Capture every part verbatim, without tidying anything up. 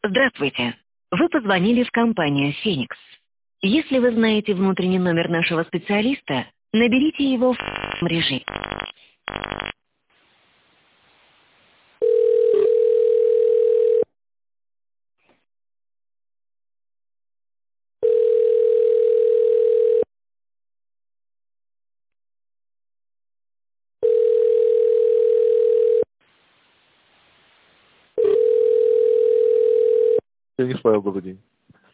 Здравствуйте. Вы позвонили в компанию «Феникс». Если вы знаете внутренний номер нашего специалиста, наберите его в режиме. Феникс Павел, добрый день.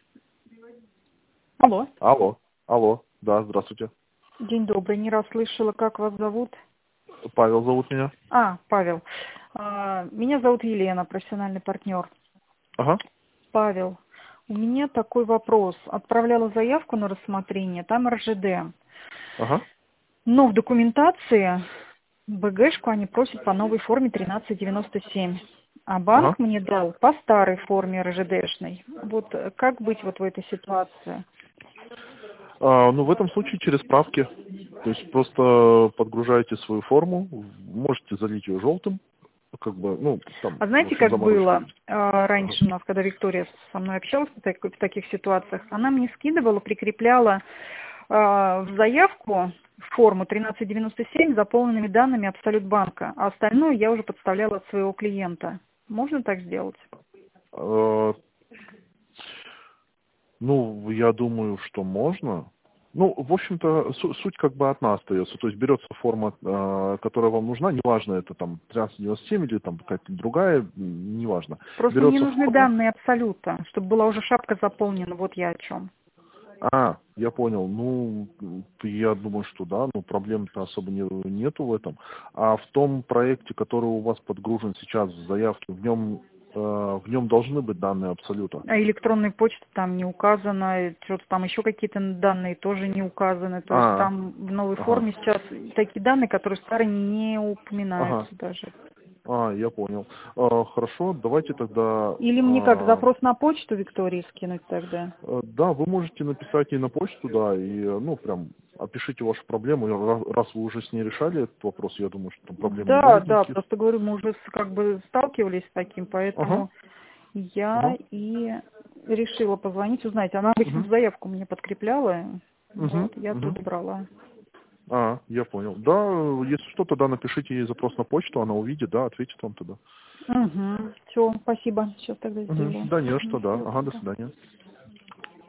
Алло. Алло. Алло. Да, здравствуйте. День добрый. Не раз слышала, как вас зовут. Павел зовут меня. А, Павел. А, Меня зовут Елена, профессиональный партнер. Ага. Павел, у меня такой вопрос. Отправляла заявку на рассмотрение, там эр жэ дэ. Ага. Но в документации бэ гэшку они просят по новой форме тринадцать девяносто семь. А Ага. банк мне дал по старой форме эр жэ дэшной. Вот э, как быть вот в этой ситуации? А, ну, в этом случае через справки. То есть просто подгружаете свою форму, можете залить ее желтым, как бы, ну, там, А в знаете, общем, как заморочки было есть. э, Ага. раньше у нас, когда Виктория со мной общалась в, так- в таких ситуациях, она мне скидывала, прикрепляла э, в заявку форму тринадцать девяносто семь с заполненными данными Абсолютбанка, а остальное я уже подставляла от своего клиента. Можно так сделать? Э, Ну, я думаю, что можно. Ну, в общем-то, су- суть как бы от нас остается. То есть берется форма, э, которая вам нужна, неважно, это там тринадцать девяносто семь или там какая-то другая, м, неважно. Просто мне Берется нужны форма. данные Абсолюта, чтобы была уже шапка заполнена. Вот я о чем. А, я понял. Ну, м, я думаю, что да, но проблем-то особо не, нету в этом. А в том проекте, который у вас подгружен сейчас в заявке, в нем, э, в нем должны быть данные абсолюта. А электронная почта там не указана, что-то там еще какие-то данные тоже не указаны. То есть А, там в новой ага, форме сейчас такие данные, которые старые не ага. упоминаются даже. А, я понял. А, хорошо, давайте тогда... Или мне как, а, запрос на почту Виктории скинуть тогда? э, да, вы можете написать ей на почту, да, и, э, ну, прям опишите вашу проблему. И ра- Раз вы уже с ней решали этот вопрос, я думаю, что там проблем не Да, будет да, никаких. просто говорю, мы уже с- как бы сталкивались с таким, Ага, поэтому я ага, и решила позвонить, узнать. Она обычно угу, в заявку мне подкрепляла, угу, вот, я угу. оттуда брала. А, я понял. Да, э, если что, тогда напишите ей запрос на почту, она увидит, да, ответит вам тогда. Угу. Все, спасибо, сейчас тогда Угу. сделаю. Да, не за Мгм. что, да. Всего Ага, до доброго. свидания.